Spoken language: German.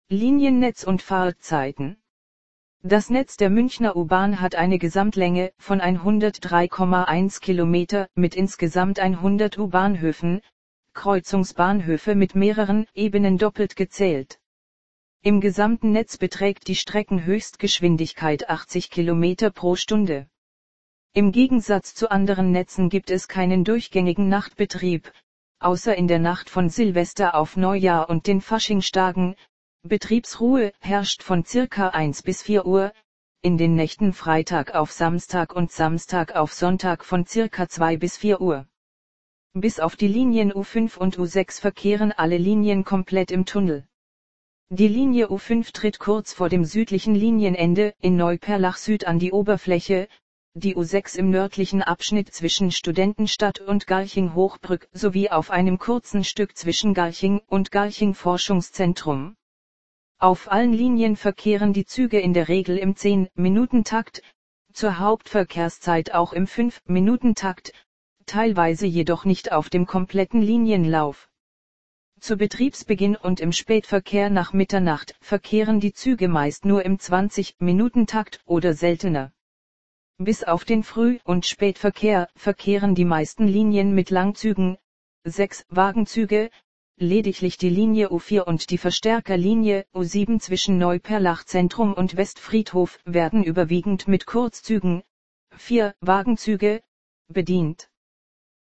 Liniennetz und Fahrtzeiten. Das Netz der Münchner U-Bahn hat eine Gesamtlänge von 103,1 Kilometer mit insgesamt 100 U-Bahnhöfen, Kreuzungsbahnhöfe mit mehreren Ebenen doppelt gezählt. Im gesamten Netz beträgt die Streckenhöchstgeschwindigkeit 80 Kilometer pro Stunde. Im Gegensatz zu anderen Netzen gibt es keinen durchgängigen Nachtbetrieb, außer in der Nacht von Silvester auf Neujahr und den Faschingstagen. Betriebsruhe herrscht von circa 1 bis 4 Uhr, in den Nächten Freitag auf Samstag und Samstag auf Sonntag von circa 2 bis 4 Uhr. Bis auf die Linien U5 und U6 verkehren alle Linien komplett im Tunnel. Die Linie U5 tritt kurz vor dem südlichen Linienende in Neuperlach Süd an die Oberfläche, die U6 im nördlichen Abschnitt zwischen Studentenstadt und Garching-Hochbrück sowie auf einem kurzen Stück zwischen Garching und Garching-Forschungszentrum. Auf allen Linien verkehren die Züge in der Regel im 10-Minuten-Takt, zur Hauptverkehrszeit auch im 5-Minuten-Takt, teilweise jedoch nicht auf dem kompletten Linienlauf. Zu Betriebsbeginn und im Spätverkehr nach Mitternacht verkehren die Züge meist nur im 20-Minuten-Takt oder seltener. Bis auf den Früh- und Spätverkehr verkehren die meisten Linien mit Langzügen, 6 Wagenzüge. Lediglich die Linie U4 und die Verstärkerlinie U7 zwischen Neuperlach Zentrum und Westfriedhof werden überwiegend mit Kurzzügen, 4 Wagenzüge, bedient.